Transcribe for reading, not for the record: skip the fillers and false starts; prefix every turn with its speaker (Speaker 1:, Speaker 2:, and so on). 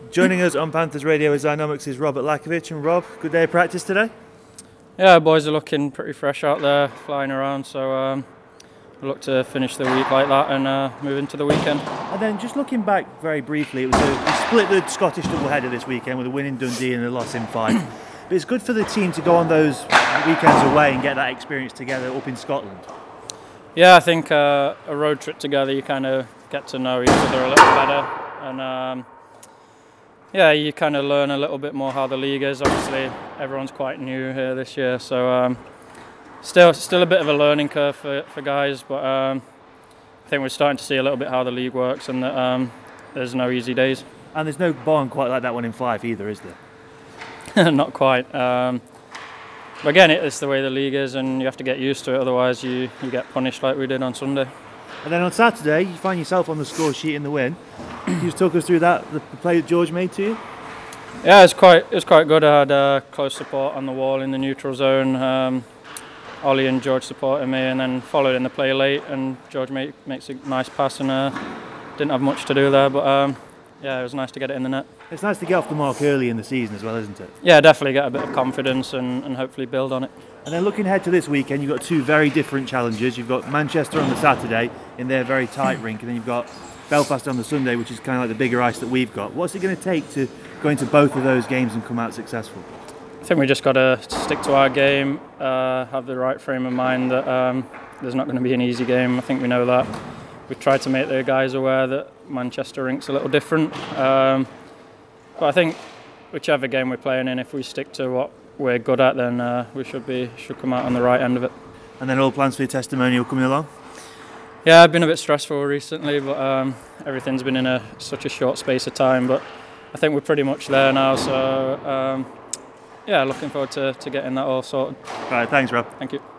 Speaker 1: Joining us on Panthers Radio with Zynomics is Robert Lakovic. And Rob, good day of practice today?
Speaker 2: Yeah, boys are looking pretty fresh out there, flying around, so we look to finish the week like that and move into the weekend.
Speaker 1: And then just looking back very briefly, we split the Scottish doubleheader this weekend with a win in Dundee and a loss in Fife. But it's good for the team to go on those weekends away and get that experience together up in Scotland.
Speaker 2: Yeah, I think a road trip together, you kind of get to know each other a little better, and yeah, you kind of learn a little bit more how the league is. Obviously, everyone's quite new here this year, so still a bit of a learning curve for guys, but I think we're starting to see a little bit how the league works, and that there's no easy days.
Speaker 1: And there's no barn quite like that one in Fife either, is there?
Speaker 2: Not quite. But again, it's the way the league is, and you have to get used to it, otherwise you get punished like we did on Sunday.
Speaker 1: And then on Saturday, you find yourself on the score sheet in the win. Can you just talk us through that, the play that George made to you?
Speaker 2: Yeah, it was quite good. I had close support on the wall in the neutral zone. Ollie and George supported me, and then followed in the play late, and George makes a nice pass, and didn't have much to do there, but yeah, it was nice to get it in the net.
Speaker 1: It's nice to get off the mark early in the season as well, isn't it?
Speaker 2: Yeah, definitely get a bit of confidence and hopefully build on it.
Speaker 1: And then looking ahead to this weekend, you've got two very different challenges. You've got Manchester on the Saturday in their very tight rink, and then you've got Belfast on the Sunday, which is kind of like the bigger ice that we've got. What's it going to take to go into both of those games and come out successful?
Speaker 2: I think we just got to stick to our game, have the right frame of mind that there's not going to be an easy game. I think we know that. We've tried to make the guys aware that Manchester rink's a little different. But I think whichever game we're playing in, if we stick to what we're good at, then we should come out on the right end of it.
Speaker 1: And then all plans for your testimonial coming along?
Speaker 2: Yeah, I've been a bit stressful recently, but everything's been in such a short space of time. But I think we're pretty much there now, so yeah, looking forward to getting that all sorted.
Speaker 1: All right, thanks, Rob.
Speaker 2: Thank you.